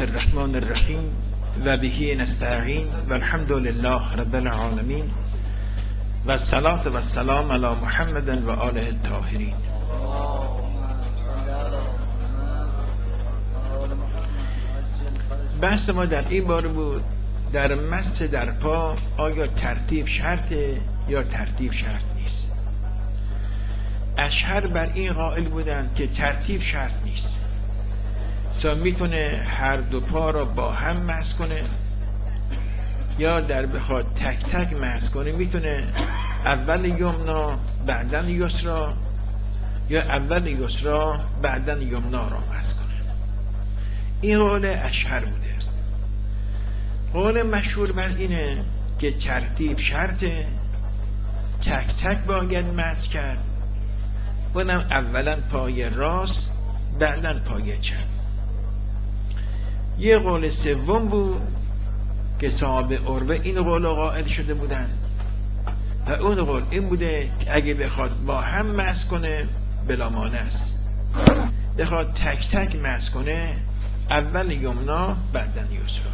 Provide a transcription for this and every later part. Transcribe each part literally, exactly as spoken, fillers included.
الرحمن الرحیم و بهی نستعین و الحمد لله رب العالمین و الصلاة و السلام علی محمد و آله الطاهرین. بحث ما در این بار بود در مس در پا آیا ترتیب شرطه یا ترتیب شرط نیست. اشهر بر این قائل بودند که ترتیب شرط نیست، تا میتونه هر دو پا را با هم مس کنه، یا در بخواد تک تک مس کنه میتونه اول یمنا بعدن یسرا یا اول یسرا بعدن یمنا را مس کنه. این قول اشهر بوده است. قول مشهور بر اینه که ترتیب شرطه، تک تک باید مس کرد، اونم اولا پای راست بعدن پای چپ. یه قول سوم بود که صحابه عروه این قول قائل شده بودن و اون قول این بوده که اگه بخواد با هم مس کنه بلا مانع است، بخواد تک تک مس کنه اول یمنا بعدن یسرا.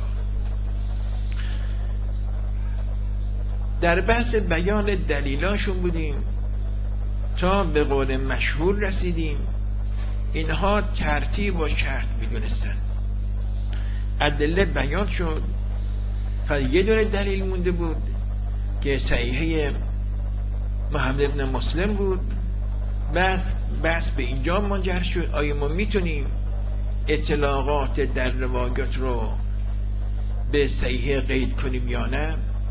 در بحث بیان دلیلاشون بودیم تا به قول مشهور رسیدیم. اینها ترتیب و شرط میدونستن، ادله بیان شد، تا یه دونه دلیل مونده بود که صحیحه محمد بن مسلم بود. بعد بحث به اینجا منجر شد آیا ما میتونیم اطلاقات در روایات رو به صحیحه قید کنیم یا نه.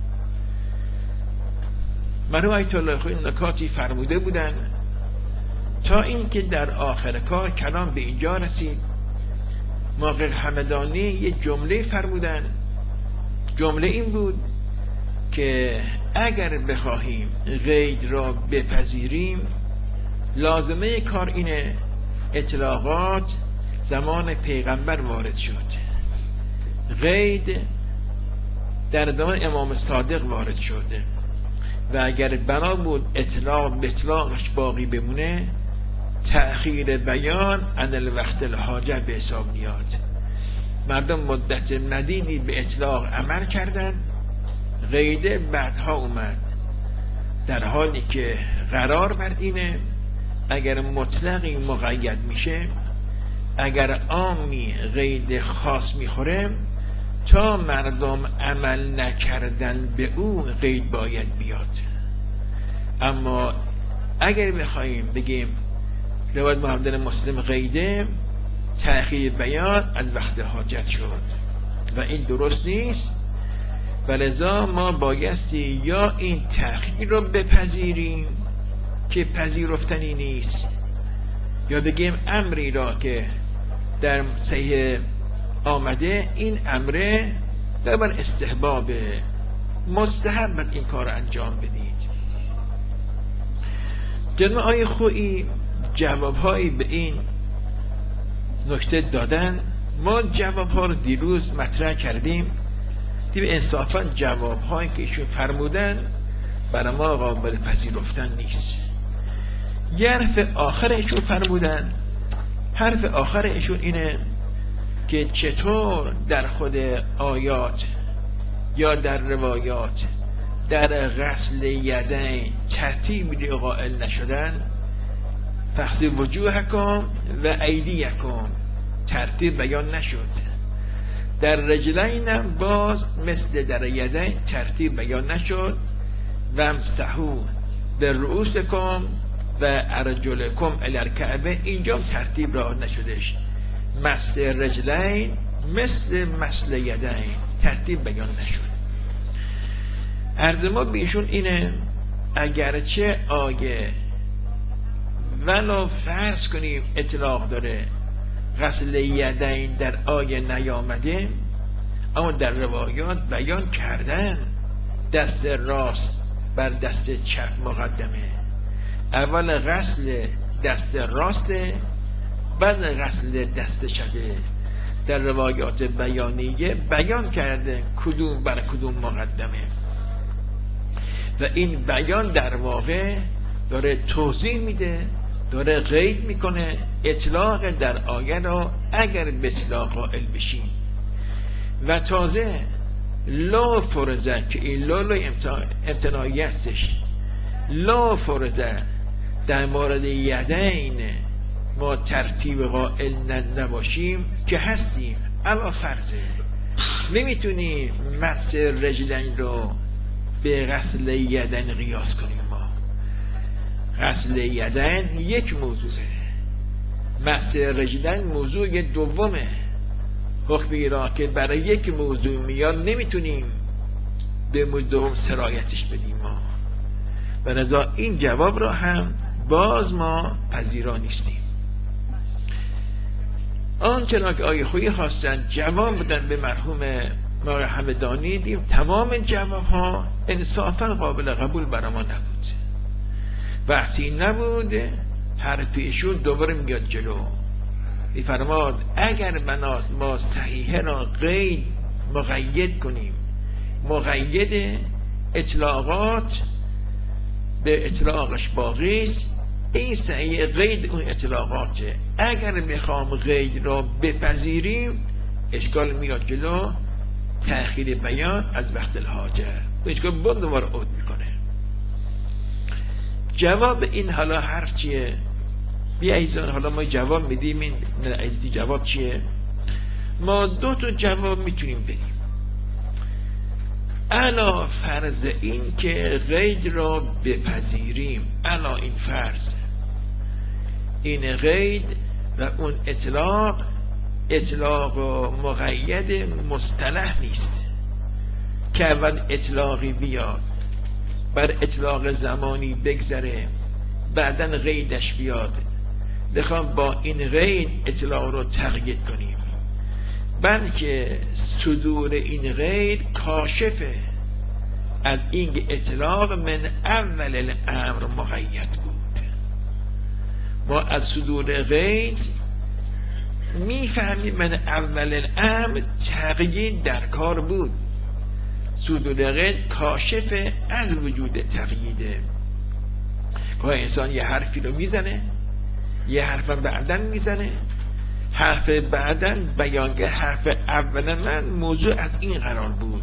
مرحوم آیت الله خویی نکاتی فرموده بودن تا این که در آخر کار کلام به اینجا رسید. ماقر همدانی یه جمله فرمودن، جمله این بود که اگر بخواهیم قید را بپذیریم لازمه کار اینه اطلاقات زمان پیغمبر وارد شد، قید در زمان امام صادق وارد شده و اگر بنا بود اطلاق به اطلاقش باقی بمونه تأخیر بیان عن الوقت الحاجه به حساب میاد. مردم مدت مدیدی به اطلاق عمل کردن، قیده بعدها اومد، در حالی که قرار بر اینه اگر مطلقی مقید میشه، اگر عامی قید خاص میخوره تا مردم عمل نکردن به او قید باید بیاد. اما اگر بخوایم بگیم روایت محمد بن مسلم قیده، تأخیر بیان از وقت حاجت شد و این درست نیست. ولذا ما بایستی یا این تأخیر رو بپذیریم که پذیرفتنی نیست، یا بگیم امری را که در صحیح آمده این امره در بر استحباب مستحب این کار انجام بدید. جناب آقای خویی جوابهایی به این نکته دادن. ما جوابها رو دیروز مطرح کردیم، دیگه انصافا جوابهایی که ایشون فرمودن برای ما قابل پذیرفتن نیست. یه حرف آخر ایشون فرمودن، حرف آخر ایشون اینه که چطور در خود آیات یا در روایات در غسل یدین ترتیبی قائل نشدن. فغسلوا وجوهکم و ایدیکم ترتیب بیان نشد، در رجلین هم باز مثل در یدین ترتیب بیان نشد. و امسحوا برؤوسکم و ارجلکم الی الکعبین اینجا ترتیب راه نشدش، مثل رجلین مثل مثل یدین ترتیب بیان نشد. عرض ما بیشون اینه اگرچه آیه ولو فرض کنیم اطلاق داره غسل یدین در آیه نیامده، اما در روایات بیان کردن دست راست بر دست چپ مقدمه، اول غسل دست راسته بعد غسل دست چپه. در روایات بیانیه بیان کرده کدوم بر کدوم مقدمه و این بیان در واقع داره توضیح میده، داره قید میکنه اطلاق در آیه رو اگر به اطلاق قائل بشیم و تازه لا فرزه که این لا لا امتناعی هستش، لا فرزه در مورد یدین ما ترتیب قائل نباشیم که هستیم. الا فرضه نمیتونیم مس رجلین رو به غسل یدین قیاس کنیم. ما غسل یدین یک موضوعه، مس رجلین موضوع دومه. حکمی را که برای یک موضوع میاد نمیتونیم به موضوع دوم سرایتش بدیم ما، و لذا این جواب را هم باز ما پذیرا نیستیم. آنچنان که آیه خویی خواستن جواب بدن به مرحوم ما همدانی، دیم تمام جواب ها انصافا قابل قبول برای ما نبود. وقتی نبود حرف ایشون دوباره میاد جلو، میفرماد اگر بناس ما صحیحه را قید مقید کنیم، مقید اطلاقات به اطلاقش باقی است، این صحیح قید اون اطلاقاته. اگر میخوام قید را بپذیریم اشکال میاد جلو، تأخیر بیان از وقت الحاجه و اشکال بود دوباره عود میکنه. جواب این حالا حرف چیه؟ بیا ایزان حالا ما جواب میدیم. این عزیزی جواب چیه؟ ما دو تا جواب میتونیم بدیم. الا فرض این که قید را بپذیریم، الا این فرض، این قید و اون اطلاق اطلاق مقید مصطلح نیست که اول اطلاقی بیاد بر اطلاق زمانی بگذره بعدن قیدش بیاد، بخوام با این قید اطلاق رو تقیید کنیم، بلکه صدور این قید کاشفه از این اطلاق من اول الامر مقید بود. ما از صدور قید میفهمیم من اول الامر تقیید در کار بود. صدور قید کاشفه از وجود تقییده. که انسان یه حرفی رو میزنه، یه حرفم بعدن میزنه، حرف بعدن بیانگر حرف اول من موضوع از این قرار بود.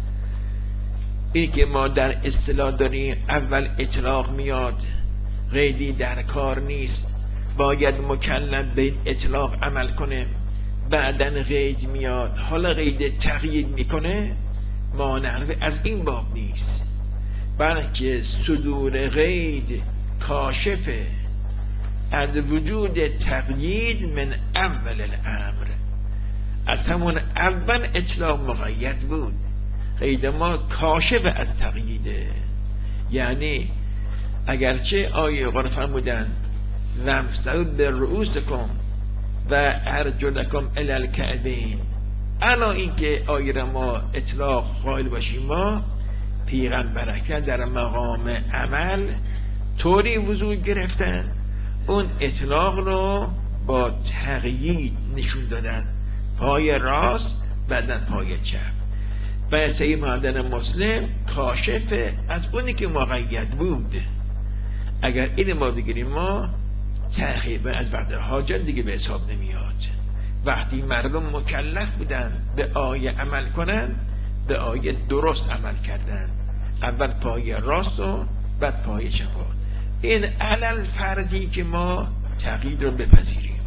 این که ما در اصطلاح داریم اول اطلاق میاد، قیدی در کار نیست، باید مکلف به این اطلاق عمل کنه، بعدن قید میاد حالا قید تقیید میکنه، مانع از این باب نیست، بلکه صدور قید کاشفه از وجود تقیید من اول الامر. از همون اول اطلاق مقید بود، قید ما کاشف از تقییده. یعنی اگرچه آیه قرآن فرمودن وامسحوا برؤوسکم و ارجلکم الی الکعبین، الا اینکه آیه را ما اطلاق قائل باشیم، ما پیغمبر اکرم در مقام عمل طوری وضوح گرفتن اون اطلاق رو با تقیید نشون دادن، پای راست بعدن پای چپ. و صحیح معدن مسلم کاشف از اونی که مقید بود. اگر این ما بگیریم ما تأخیر از وقت حاجت دیگه به حساب نمیاد. وقتی مردم مکلف بودن به آیه عمل کنن، به آیه درست عمل کردن، اول پای راست و بعد پای چپ. این علل فرضی که ما تقیید رو بپذیریم.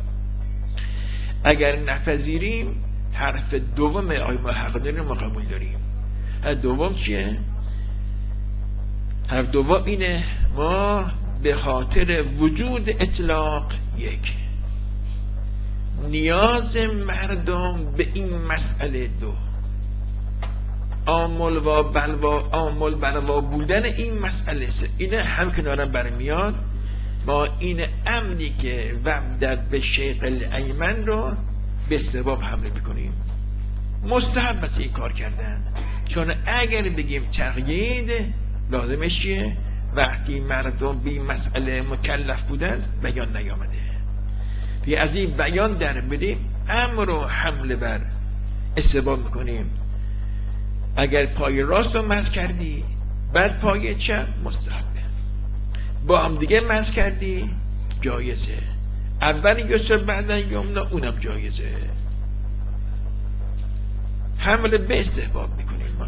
اگر نپذیریم حرف دوم آیه ما حق داریم ما قبول داریم. حرف دوم چیه؟ حرف دوم اینه ما به خاطر وجود اطلاق یک نیاز مردم به این مسئله دو آمل و بلوا آمل بلوا بودن این مسئله سه اینه هم کنارم برمیاد. ما این امنی که وبدت به شیخ الایمن رو به استباب حمله میکنیم. مستحب است این کار کردن، چون اگر بگیم تقیید لازمش چیه؟ وقتی مردم بی مسئله مکلف بودن بیان نیامده، بی از این بیان در بریم امر رو حمله بر استباب میکنیم. اگر پای راست رو مس کردی بعد پای چپ مستحبه، با هم دیگه مس کردی جایزه، اول یسر بعد یمنا اونم جایزه. حمل به استحباب میکنیم ما.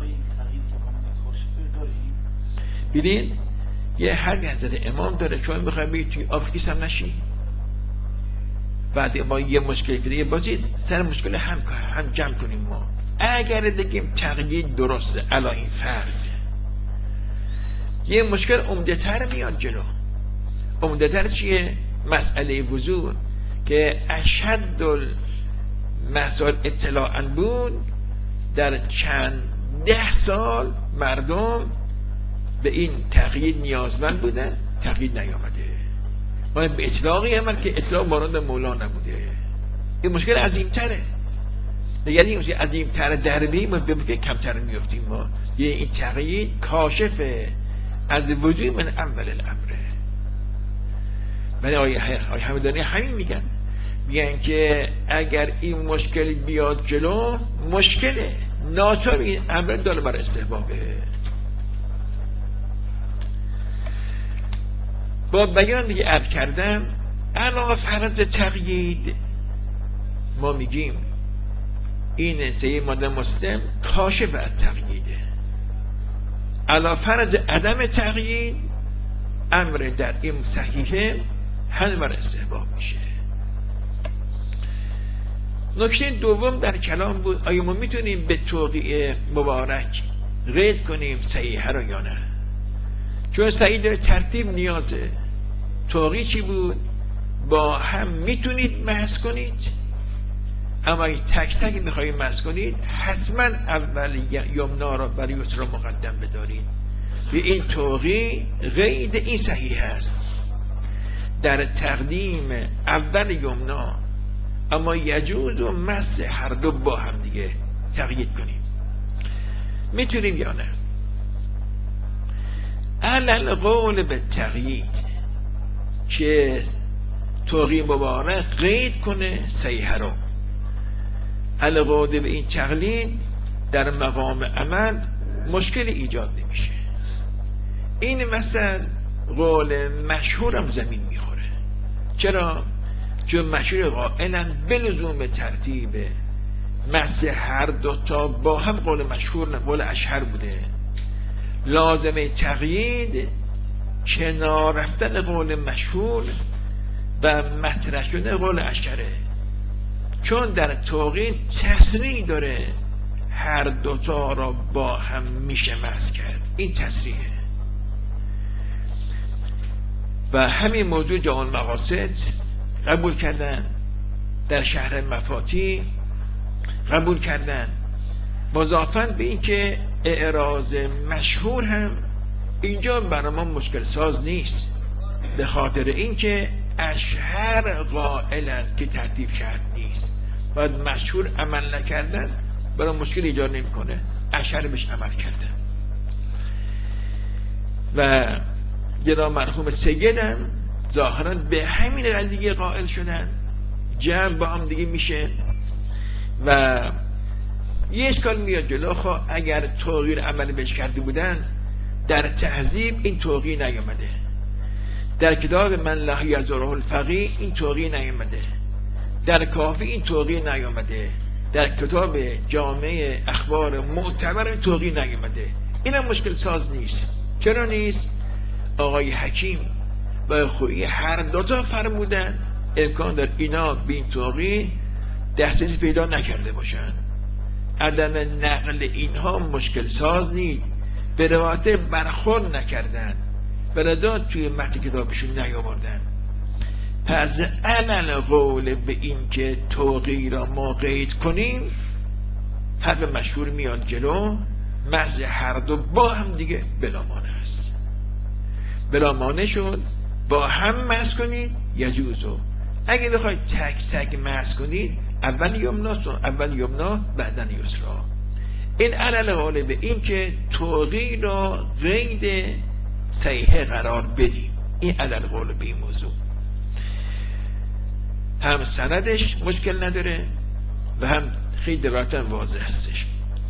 ببین یه حرفی حضرت امام داره، چون میخوای بگی توی آب خیس هم نشی، بعد ما یه مشکل که دیگه بازی سر مشکل هم هم جمع کنیم. ما اگر بگیم تقیید درسته علی این فرض، یه مشکل عمده تر میاد جلو. عمده تر چیه؟ مسئله وضوع که اشد المسائل اطلاعاً بود، در چند ده سال مردم به این تقیید نیازمند بودن، تقیید نیامده. ما به اطلاقی عمل که اطلاق مورد مولا نبوده. این مشکل عظیم‌تره. یعنی این مشکل عظیم‌تر در بی ما به مشکل کمتر میفتیم. ما یه این تقیید کاشف از وجود من اول الامره. من آیه همدانی همین میگن، میگن که اگر این مشکل بیاد جلو، مشکله ناچار این امر داره بر استحبابه. با بیان دیگه عرض کردم علاوه فرض تقیید ما میگیم این سه ماده مسلم کاشف از تقییده. علاوه فرض عدم تقیید امر در این صحیحه هم بر استحباب میشه. نکته دوم در کلام بود آیا ما میتونیم به توقیع مبارک قید کنیم صحیحه رو یا نه؟ چون صحیح داره ترتیب نیازه. توقیع چی بود؟ با هم میتونید محض کنید، اما اگه تک تک میخواید محض کنید حتما اول یمنا را برای یسرا مقدم بدارید. به این توقیع قید این صحیح است در تقدیم اول یمنا، اما یجوز و مس هر دو با هم دیگه تقیید کنیم. میتونیم یا نه؟ علل قول به تقیید که توقیع مبارک قید کنه صحیحه رو، علل قول به این تقلید در مقام عمل مشکل ایجاد نمیشه. این مثل قول مشهورم زمین میخوره. چرا؟ چون مشهور قائلن به لزوم ترتیب مس هر دوتا با هم قول مشهور قول اشهر بوده. لازمه تقیید کنار رفتن قول مشهور و مطرح شدن قول اشهره، چون در توقیع تصریح داره هر دوتا را با هم میشه مس کرد. این تصریحه و همین موضوع جامع المقاصد قبول کردن، در شهر مفاتی قبول کردن، مضافاً به این که اعراض مشهور هم اینجا برای ما مشکل ساز نیست، به خاطر این که اشهر قائلن که ترتیب شرط نیست، باید مشهور عمل نکردن برای مشکل ایجاد نمیکنه، اشهر بهش عمل کردن. و جناب مرحوم سیدم ظاهرا به همین قضیه قائل شدن، جمع با هم دیگه میشه و یه اشکال میاد جلو. خب اگر توقیع عمل بهش کرده بودن، در تهذیب این توقیع نیامده، در کتاب من لا یزوره الفقیه این توقیع نیامده، در کافی این توقیع نیامده، در کتاب جامع اخبار معتبر این توقیع نیامده. اینم مشکل ساز نیست. چرا نیست؟ آقای حکیم و خویی هر دوتا فرمودن امکان در اینا به این توقیع دسترسی پیدا نکرده باشن. عدم نقل اینها مشکل ساز نیست، به روایت برخورد نکردن، بلدا توی متن کتابشون نیاوردن. پس علل قول به این که توقیع را ما قید کنیم، حرف مشهور میاد جلو، محض هر دو با هم دیگه بلامانه است. بلامانه شد با هم محض کنید یجوزو. اگه بخواید تک تک محض کنید اول یمنا اول یمنا بعدن یسرا. این علل قول به این که توقیع را قید صحیحه قرار بدیم. این علل قول به این موضوع هم سندش مشکل نداره و هم خیلی دراتن واضح هستش.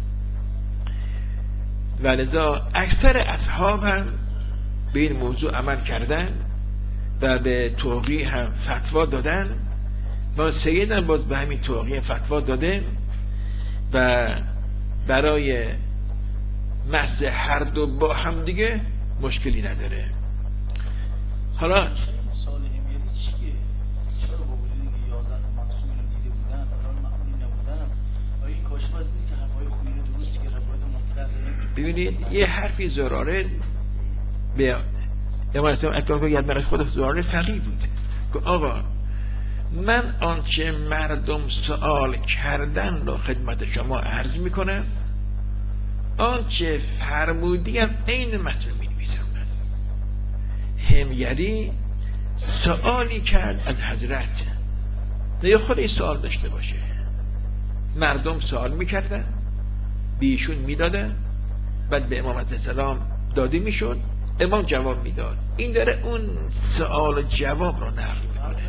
ولذا اکثر اصحاب هم به این موضوع عمل کردن و به توقیع هم فتوا دادن. ما سیدم باز به همین توقیع فتوا داده و برای مسح هر دو با هم دیگه مشکلی نداره. حالا سال همیری چیه؟ چرا با وجودی که یازده تا مقصوم رو دیده بودن الان معمولی نبودن آیا این کاشف از این که حرفای خوبی درستی که روایت مطلقه؟ ببینید یه حرفی زراره به امارت اکرام یاد برای خود زراره فقیه بود که آقا من آنچه مردم سوال کردن رو خدمت شما عرض میکنم، آنچه فرمودیم عین متن می‌نویسم. من همیری سوالی کرد از حضرت، نه خودش سوال داشته باشه، مردم سوال میکردن بیشون میدادن، بعد به امام علیه السلام داده میشد، امام جواب میداد. این داره اون سوال و جواب رو نقل میکنه.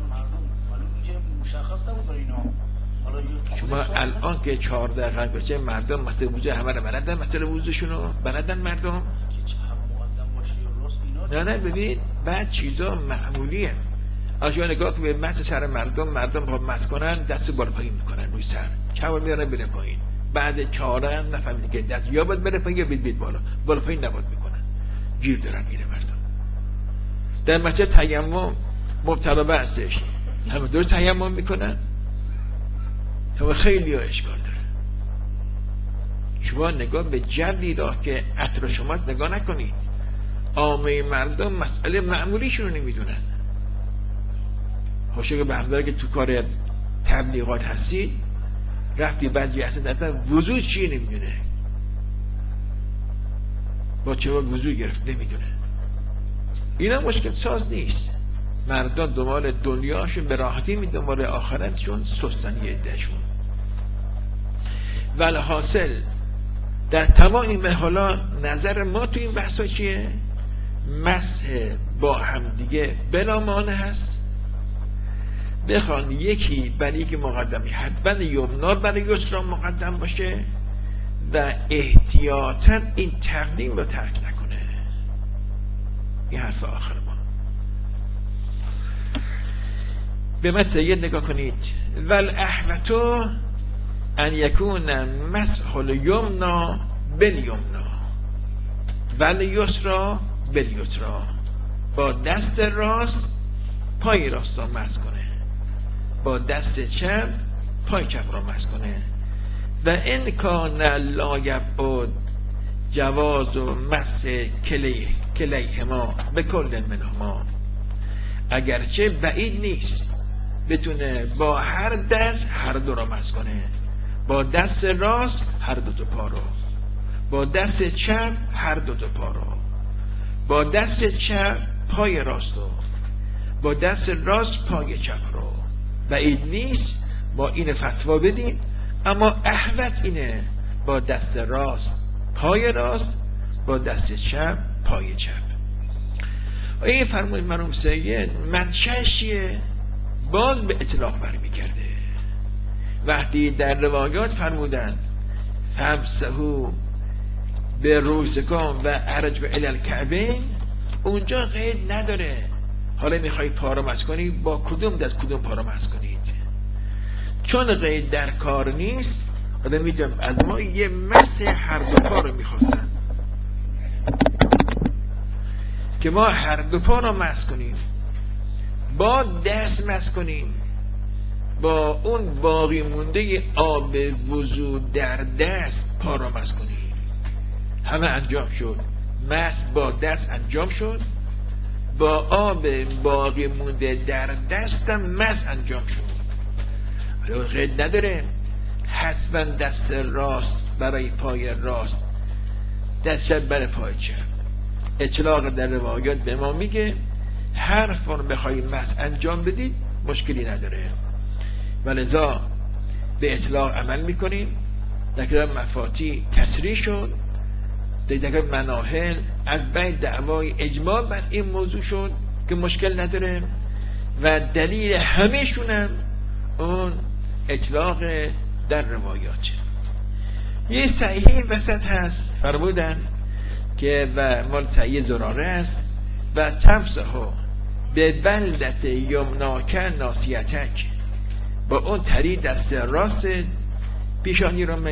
مشخص نبود اینا. شما الان که چهارده قرن گذشته مردم مثل وضو همه رو بلدن، مثل وضوشونو بلدن مردم. نه نه ببین بعد چیزا معمولیه. از شما نگاه که به مس سر مردم، مردم با مس کنن دست بالا پایین میکنن روی سر، چهار میارن بره پایین، بعد چهاره نفهمیدن که دست یا باید بره پایین یا بید بید بالا، بالا پایین نباید میکنن، گیر دارن گیره مردم. در مسئله تیمم مبتلا به هستش، همه دور تیمم میکنن، همه خیلی ها اشکال داره. شما نگاه به جدی را که عطر شما نگاه نکنید، عامه مردم مسئله معمولیشون رو نمیدونن. حاشیه که به همداره که تو کار تبلیغات هستید رفتی بعضی اصلا دستن وضو چیه نمیدونه، با چه با وضو گرفت نمیدونه. اینا مشکل ساز نیست. مردم دنبال دنیاشون به راحتی می دنبال آخرتشون سستنی عدهشون. ولی حاصل در تمام این مرحله نظر ما تو این بحثا چیه؟ مسح با همدیگه بلا مانع هست. بخوان یکی برای یکی مقدمی، حتما یمنا برای یسرا مقدم باشه و احتیاطاً این تقدیم رو ترک نکنه. این حرف آخر ما. به من سید نگاه کنید. والاحوطو ان یکون مسح الیمنا بالیمنا والیسرا بالیسرا، با دست راست پای راست را مسح کنه، با دست چپ پای چپ را مسح کنه. و ان کان لا یبعد جواز و مسح کلیه کلیهما به کل منهما، اگرچه بعید نیست بتونه با هر دست هر دو را مسح کنه، با دست راست هر دو تا پا رو، با دست چپ هر دو تا پا رو، با دست چپ پای راست رو، با دست راست پای چپ رو. بعید نیست با این فتوا بدیم، اما احوط اینه با دست راست پای راست، با دست چپ پای چپ. این فرمود مرحوم سید منشأش چیه؟ باز به اطلاق برمیگرده. وقتی در روایات فرمودن فمسحوا به رؤوسکم و ارجلکم الی الکعبین، اونجا قید نداره حالا میخوای پا رو مسح کنی با کدوم دست کدوم پا رو مسح کنید. چون قید در کار نیست، حالا میگم از ما یه مسح هر دو پا رو میخواستن که ما هر دو پا رو مسح کنیم، با دست مسح کنیم، با اون باقی مونده آب وضو در دست پا رو مسح کنیم. همه انجام شد، مسح با دست انجام شد، با آب باقی مونده در دستم مسح انجام شد. ولی قید نداره حتما دست راست برای پای راست، دست چپ برای پای چپ. اطلاق در روایات به ما میگه هر فرم بخوایی مسح انجام بدید مشکلی نداره، ولذا به اطلاق عمل میکنیم. در کتاب مفاتی کسری شد، در مناهل از بین دعوای اجماع بر این موضوع شد که مشکل نداره و دلیل همه‌شونم اون اطلاق در روایات. یه صحیح وسط هست فرمودن که و مال صحیح زراره است و تمسحو به بلدت یمناک ناصیتک، با اون تری دست راست پیشانی رو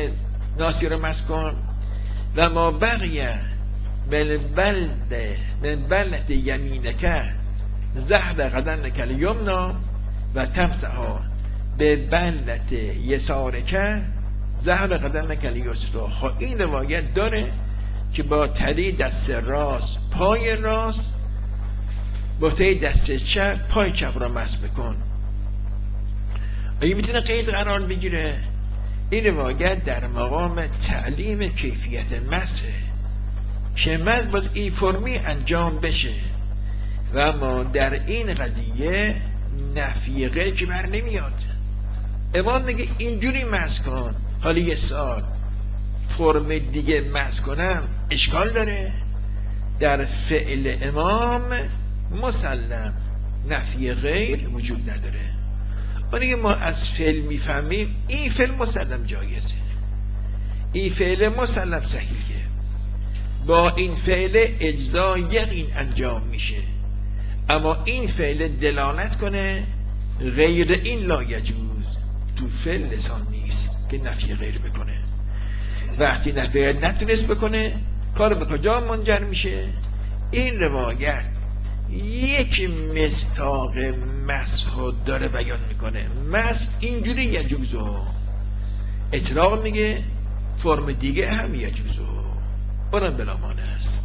ناسی رو مس کن. و ما بقیه من بلد من بلد یمینک زهر قدمک الیمنا و تمسحا به بلد یسارک زهر قدمک الیسرا. خب این روایت داره که با تلی دست راست پای راست، با تلی دست چپ پای چپ را مس بکن. این میتونه قید قرار بگیره. این روایت در مقام تعلیم کیفیت مسه که مس باز این فرمی انجام بشه و ما در این قضیه نفی غیر که بر نمیاد. امام میگه اینجوری مس کن. حالا یه سال فرم دیگه مس کنم اشکال داره؟ در فعل امام مسلم نفی غیر وجود نداره. اونی ما از فعل میفهمیم این فعل مسلم جایزه، این فعل مسلم صحیحه، با این فعل اجزا یقین انجام میشه. اما این فعل دلالت کنه غیر این لا یجوز، تو فعل لسان نیست که نفی غیر بکنه. وقتی نفی غیر نتونست بکنه کار به کجا منجر میشه؟ این روایت یک مستاق مسح داره بیان میکنه. مسح اینجوری یجوزو، اطلاق میگه فرم دیگه هم یجوزو، اونم بلامانه است.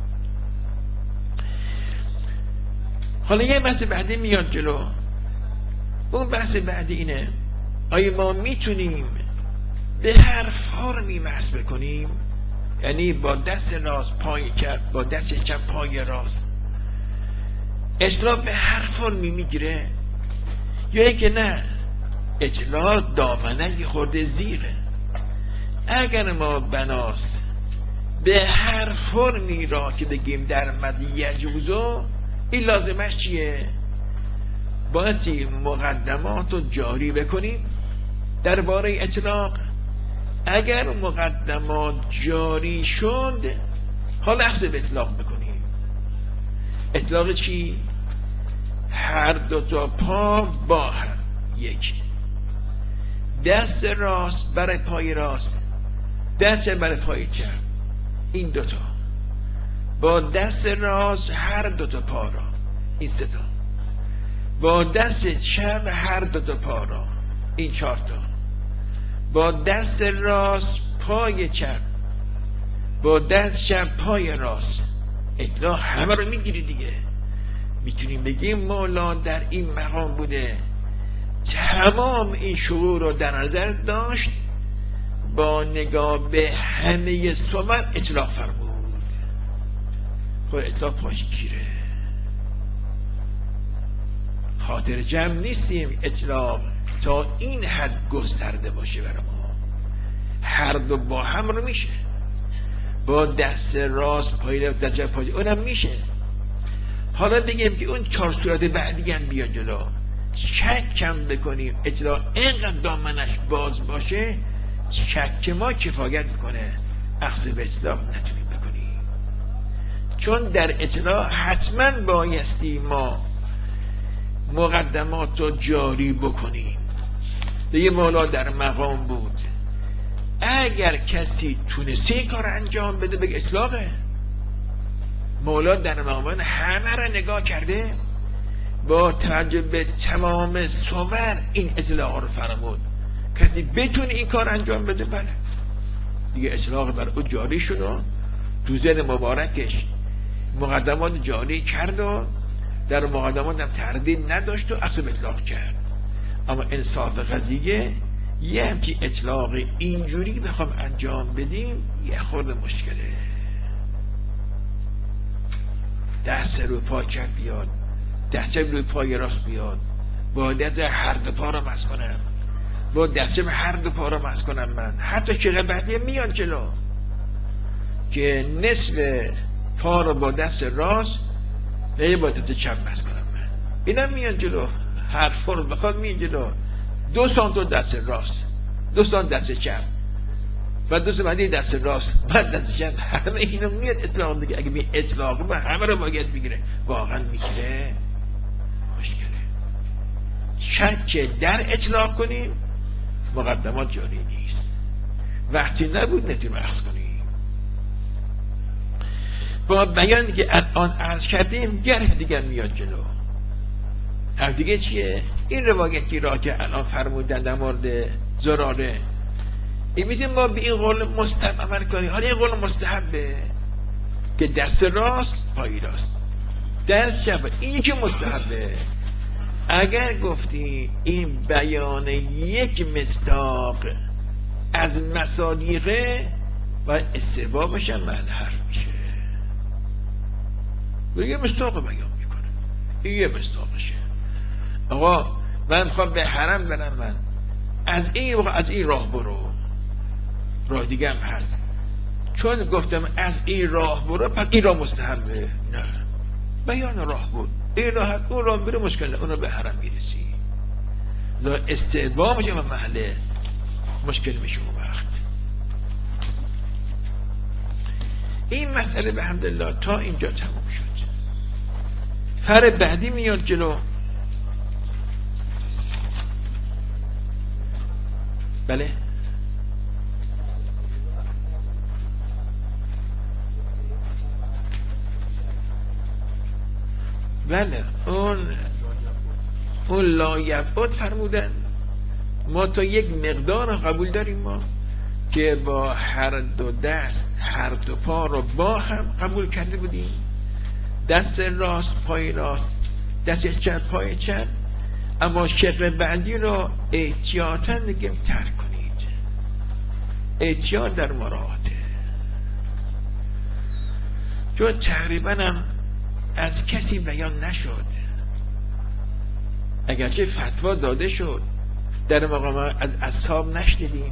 حالا یه بحث بعدی میاد جلو. اون بحث بعدی اینه آیا ما میتونیم به هر فرمی مسح بکنیم؟ یعنی با دست راست پای چپ، با دست چپ پای راست، اطلاق به هر فرمی میگیره یا اینکه نه اطلاق دامنه یه خورده زیره؟ اگر ما بناس به هر فرمی را که بگیم در مد یجوزو، این لازمش چیه؟ بایستی مقدمات رو جاری بکنیم درباره اطلاق. اگر مقدمات جاری شد حالا اخذ به اطلاق بکنیم. اطلاق چی؟ هر دو تا پا با هم، یک دست راست برای پای راست، دست برای پای چپ، این دوتا با دست راست هر دوتا پا را، این سه تا با دست چپ هر دوتا پا را، این چهار تا با دست راست پای چپ، با دست چپ پای راست. اطلاق همه رو میگیری دیگه. میتونیم بگیم مولا در این مقام بوده تمام این شعور رو در نظر داشت، با نگاه به همه صور اطلاق فرمود. خود اطلاق پاش گیره. خاطر جمع نیستیم اطلاق تا این حد گسترده باشه برای ما. هر دو با هم رو میشه، با دست راست پای راست دست پای اونم میشه. حالا بگیم که اون چهار صورت بعدی هم بیا جلو، شک کم بکنیم اطلاق اینقدر دامنش باز باشه، شک ما کفایت میکنه، اخذ به اطلاق نتونیم بکنیم. چون در اطلاق حتما بایستی ما مقدمات رو جاری بکنیم. دیگه مولا در مقام بود اگر کسی تونسته این کار انجام بده بگه اطلاقه. مولا در مقام همه را نگاه کرده، با توجه به تمام صور این اطلاق رو فرمود. کسی بتونه این کار انجام بده بله دیگه اطلاق بر او جاری شد و تو ذهن مبارکش مقدمات جاری کرد و در مقدمات هم تردید نداشت و اخذ به اطلاق کرد. اما انصاف قضیه یه همچی اطلاق اینجوری بخوام انجام بدیم یه خورده مشکله. دست رو پای چپ بیاد، دست چپ رو پای راست بیاد، با دست هر دو پا رو مس کنم، با دست چپ هر دو پا رو مس کنم. من حتی که بعدی میاد جلو که نصف پا رو با دست راست و با دست چپ مس کنم. من اینم میاد جلو، هر فرم بخواد میاد جلو. دو سانتو دست راست، دو سانت دست چپ و دو سانت دست راست بعد دست چپ، همه اینو میاد اطلاق دیگه. اگه می اطلاق با همه رو باید بگیره، واقعا میگیره مشکله. شک در اطلاق کنیم مقدمات جاری نیست. وقتی نبود نتونیم اخذ کنیم. با بیانی که الان عرض کردیم یه حرف دیگر میاد جلو. حرف دیگه چیه؟ این روایتی را که الان فرمودن در مورد زراره، این میتونیم ما به این قول مستحب عمل کنیم. حالا این قول مستحبه که دست راست پای راست، دست چپ، این یکی مستحبه. اگر گفتی این بیان یک مصداق از مصادیقه باید استحباب باشه، معنی حرف میشه. یه مصداق بیان میکنه، این یه مصداقشه. آقا من میخوام به حرم برم، من از این از این راه برو، راه دیگه هم هست. چون گفتم از این راه برو پس این راه مستحبه؟ نه، بیان راه بود، این راه هست، اون راه بره مشکل نه، اون راه به حرم میرسی. استحباب میشه و محل مشکل میشه اون وقت. این مسئله به حمدالله تا اینجا تموم شد. فر بعدی میاد جلو. بله بله اون اون لایبات فرمودن. ما تا یک مقدار قبول داریم، ما که با هر دو دست هر دو پا رو با هم قبول کرده بودیم، دست راست پای راست، دست چپ پای چپ. اما شق بعدی رو احتیاطاً میگیم ترک کنید. احتیاط در مراعاته، چون تقریباً هم از کسی بیان نشد، اگرچه فتوا داده شد در مقام از اصحاب نشنیدیم،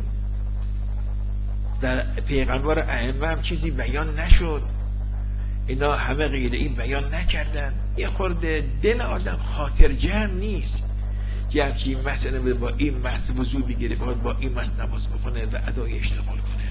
در پیغمبر ائمه هم چیزی بیان نشد، اینا همه غیر این بیان نکردن. یه خورده دل آدم خاطر جمع نیست که همچین مسئله با این مس وضو بگیره، باید با این مس نماز بکنه و ادای اشتغال کنه.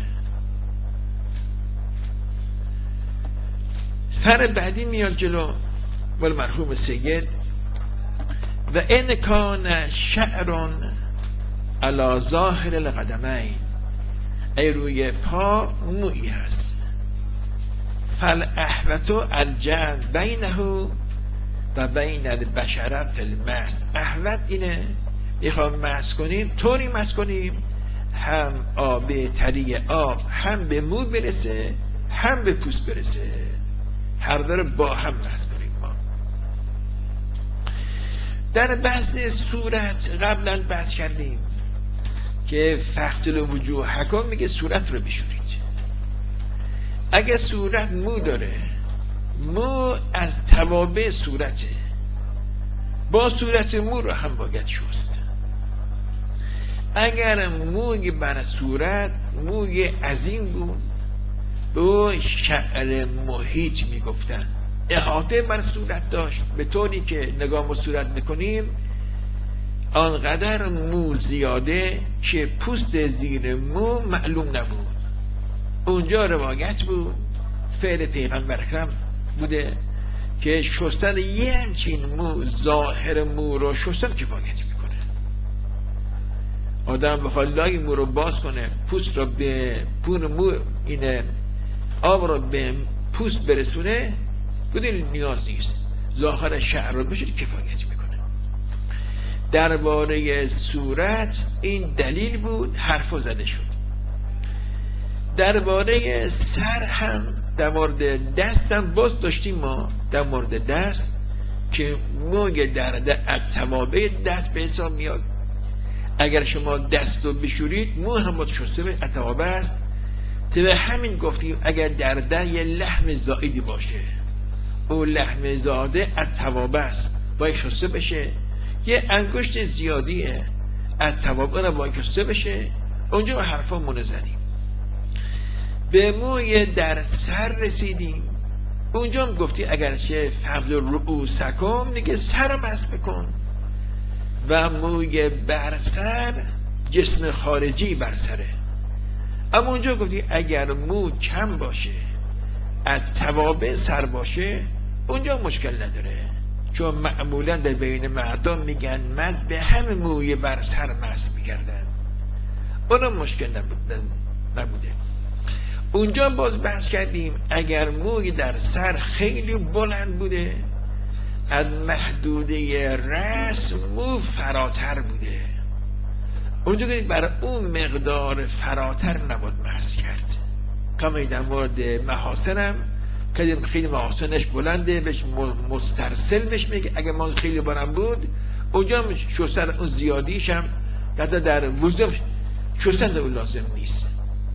فر بعدی میاد جلو مال مرحوم سید. و ان کان شعر علی ظاهر القدمین، ای روی پا مویی هست، فالاحوط الجمع بینه و بین البشره فی المس. احوط اینه میخوام مس کنیم، طوری مس کنیم هم آب طری آب هم به مو برسه هم به پوست برسه، هر داره با هم مس کنیم. ما در بحث صورت قبلا بحث کردیم که فغسلوا وجوهکم میگه صورت رو بشورید. اگه صورت مو داره، مو از توابع صورته، با صورت مو رو هم باید شست. اگر موی بر صورت موی عظیم بود، به شعر محیط میگفتن، احاطه بر صورت داشت، به طوری که نگاه به صورت بکنیم آنقدر مو زیاده که پوست زیر مو معلوم نبود. اونجا روایت بود، فعل پیغمبر اکرم بوده که شستن یه همچین مو، ظاهر مو رو شستن کفایت میکنه. آدم بخواد لای مو رو باز کنه، پوست رو به پون مو اینه آب رو به پوست برسونه، بدون نیاز نیست، ظاهر شعر رو بشه کفایت میکنه. درباره صورت این دلیل بود، حرف زده شد. درباره سر هم، در مورد دست هم باز داشتیم ما، در مورد دست که موی درده از توابع دست به حساب میاد. اگر شما دست رو بشورید مو هم باید شسته به از توابع است. به همین گفتیم اگر درده یه لحم زائدی باشه، او لحم زاده از توابع است، باید شسته بشه. یه انگشت زیادیه از توابع رو باید شسته بشه. اونجا به حرفا مونه زدیم. به موی در سر رسیدیم، اونجا هم گفتی اگرچه فضل رؤوسکم دیگه سرم مس بکن، و موی بر سر جسم خارجی بر سره. اما اونجا گفتی اگر مو کم باشه از توابع سر باشه اونجا مشکل نداره، چون معمولا در بین مردم میگن مرد به همه موی بر سر مس میگردن، اونم مشکل نبودن نبوده. اونجا باز بحث کردیم اگر موی در سر خیلی بلند بوده، از محدوده رأس مو فراتر بوده، اونجا که برای اون مقدار فراتر نباید بحث کرد. کما در مورد محاسنم که خیلی محاسنش بلنده، بهش مسترسل بهش میگه، اگر ما خیلی بلند بود اونجا شستن اون زیادیش هم حتی در وجود شستن اون لازم نیست.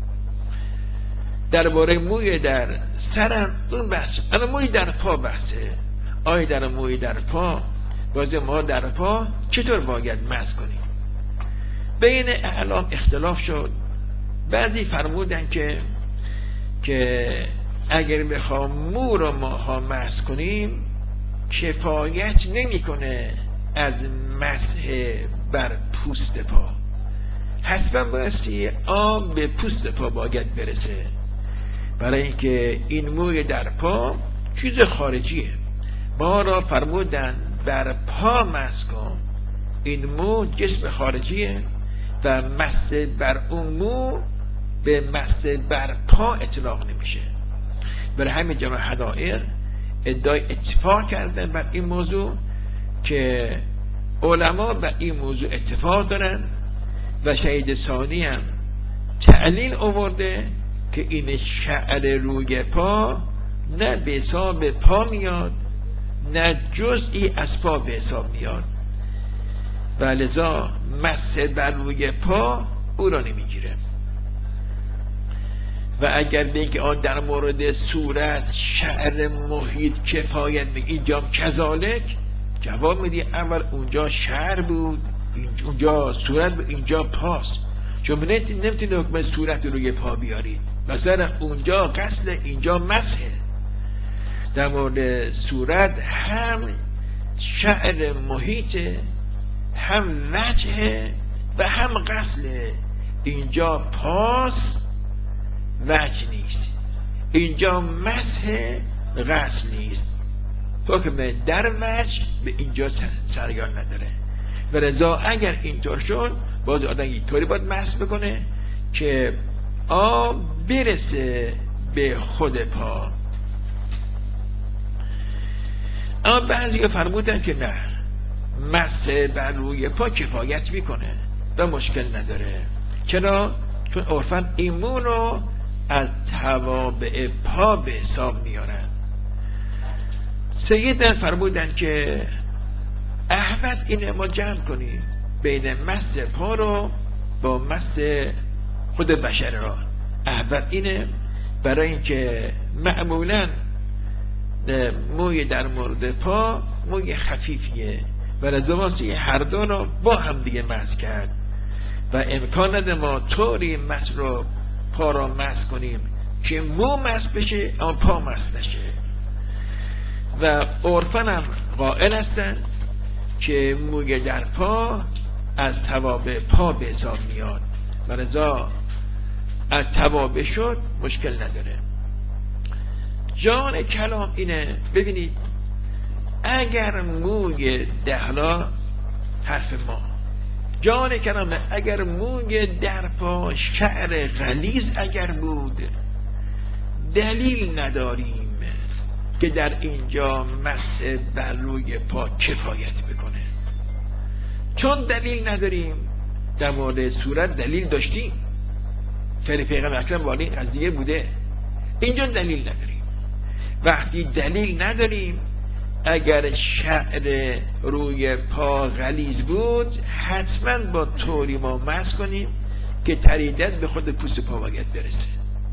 درباره موی در سرم اون بحث. اما موی در پا بحثه. آیا در موی در پا باز ما در پا چطور باید مس کنیم؟ بین اعلام اختلاف شد. بعضی فرمودن که که اگر بخوام مو رو ماها مس کنیم کفایت نمیکنه از مسح بر پوست پا، حتما بایستی آب به پوست پا باید برسه، برای اینکه این موی در پا چیز خارجیه. ما را فرمودن بر پا مس کن، این مو جسم خارجیه و مس بر اون مو به مس بر پا اطلاق نمیشه. برای همین جمع حدائر ادعای اتفاق کردن بر این موضوع که علما بر این موضوع اتفاق دارن و شهید ثانی هم تعلیل آورده که این شعر روی پا نه به حساب پا میاد نه جزئی از پا به حساب میاد و لذا مس بر روی پا او را نمیگیره. و اگر بگه آن در مورد صورت شعر محیط کفایت میگه اینجا کذالک، جواب میدی اول اونجا شعر بود، اونجا صورت بود، اینجا پاست. چون نمیتونی حکم صورت روی پا بیارید، مثلا اونجا غسل اینجا مسحه. در مورد صورت هم شعر محیط، هم وجه و هم غسل. اینجا پاس وجه نیست، اینجا مسح غسل نیست، حکم در وجه به اینجا سریان نداره. و رضا اگر اینطور شد باز آدم اینطوری باید مسح بکنه که آب برسه به خود پا. اما بعضی فرمودن که نه، مسح بر روی پا کفایت میکنه و مشکل نداره. چرا؟ چون عرفاً ایمون رو از توابع پا به حساب میارن. سیدن فرمودن که احوط اینه ما جمع کنیم بین مس پا رو با مس خود بشر را. احوط اینه، برای اینکه معمولاً موی در مورد پا موی خفیفیه و لذا هر دو رو با هم دیگه مس کرد و امکان نده ما طوری مس رو پا را مس کنیم که مو مس بشه اما پا مس نشه. و عرفاً هم قائل هستن که موی در پا از توابع پا به حساب میاد و لذا از توابع شد مشکل نداره. جان کلام اینه، ببینید اگر موی دهلا حرف ما جان کلامه، اگر موی در پا شعر غلیظ اگر بود دلیل نداریم که در اینجا مسح بر روی پا کفایت بکنه. چون دلیل نداریم در مورد صورت دلیل داشتیم، خیلی پیغمبر اکرم والی قضیه بوده، اینجا دلیل نداریم. وقتی دلیل نداریم اگر شعر روی پا غلیظ بود حتما با طوری ما مس کنیم که تریدت به خود پوست پا باید برسه.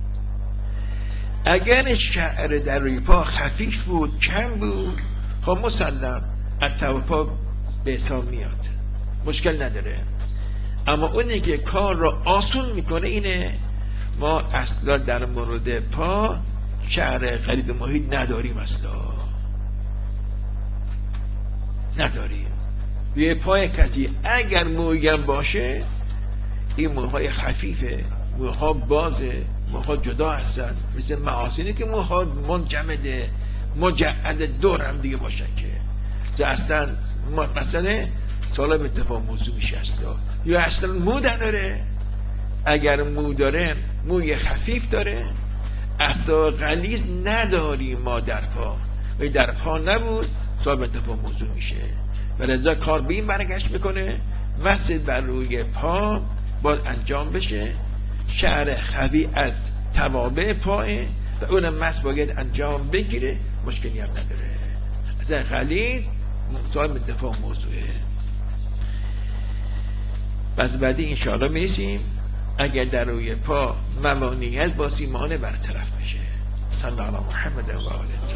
اگر شعر در روی پا خفیف بود کم بود خب مسلم از تو پا به حساب میاد، مشکل نداره. اما اونی که کار را آسون میکنه اینه ما اصلا در مورد پا شعر غلیظ محیط نداریم، اصلا نداریم. روی پای کسی اگر مویم باشه این موهای خفیفه، موها بازه، موها جدا هستن، مثل محاسنی که موها منجمده مجعد دور هم دیگه باشن که اصلا مثلا طالب اتفاق موضوع میشه اصلا. یا اصلا مو نداره، اگر مو داره موی خفیف داره، اعصاب غلیظ نداریم ما در پا و در پا نبود صاحب انتفاع موضوع میشه و رضا کار به این برگشت میکنه مسجد بر روی پا باید انجام بشه، شعر خفی از توابع پاه و اونم مس باید انجام بگیره، مشکلی هم نداره. از غلیظ صاحب انتفاع موضوعه. پس بعدی انشاءالله میرسیم اگر در روی پا ممانعت با سیمان برطرف بشه. صلی الله علی محمد و آله.